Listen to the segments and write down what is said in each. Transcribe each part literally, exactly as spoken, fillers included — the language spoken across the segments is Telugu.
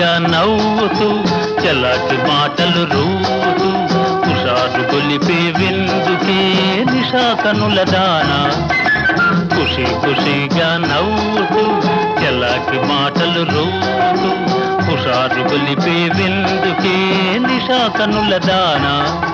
ఖుషీగా నవ్వుతూ చలాకి మాటలు రూతూ కుషారు గొలిపే విందుకే నిషా కనుల దానా. ఖుషీ ఖుషీగా నవ్వుతూ చలాకి మాటలు రూతూ కుషారు గొలిపే విందుకే నిషా కనుల దానా.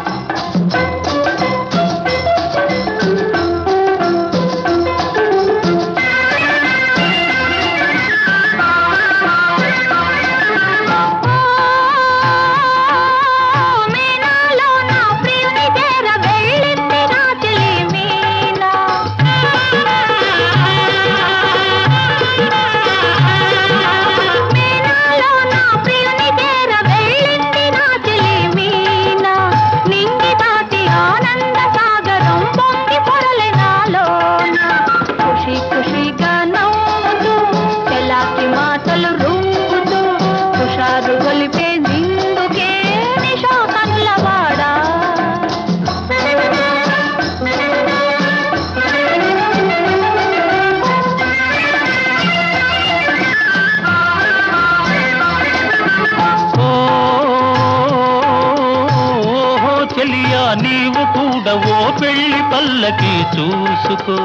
నీవు కూడా ఓ పెళ్లి పల్లకి చూసుకో.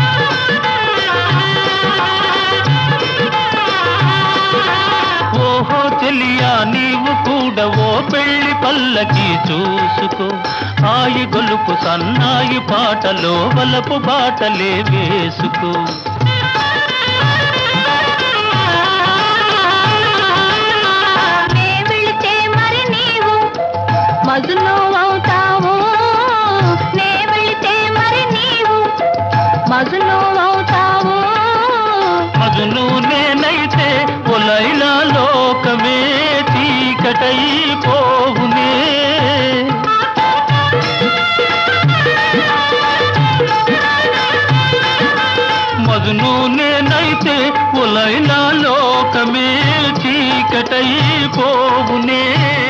ఓహో చెలియా నీవు కూడా ఓ పెళ్లి పల్లకి చూసుకో. ఆయి గొలుపు సన్నాయి పాటలో వలపు బాటలే వేసుకో. మజును అవుతావు నే వెళితే మరి నీవు మజును అవుతావు. మజును నేనైతే ఓ లైలా లోకమే చీకటై పోవునే. మజును నేనైతే ఓ లైలా లోకమే చీకటై పోవునే.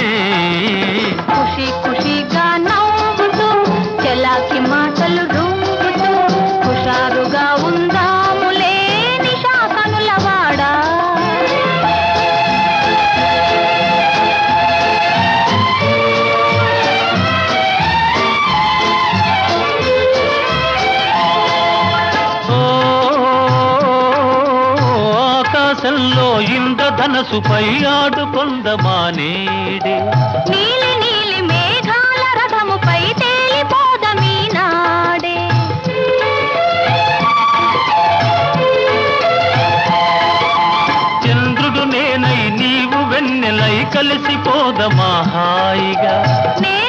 ఖుషీ ఖుషీగా నవ్వుతూ చలాకి మాటలు రూపుతూ హుషారుగా ఉందాములే నిషా కనుల వాడా. ఆకాశంలో ఇంద్రధనసుపై ఆడుకొందమానేడే. నీలి నీలి మేఘాల రథముపై తేలిపోదమీ నాడే. చంద్రుడు నేనై నీవు వెన్నెలై కలిసిపోదమా హాయిగా. నే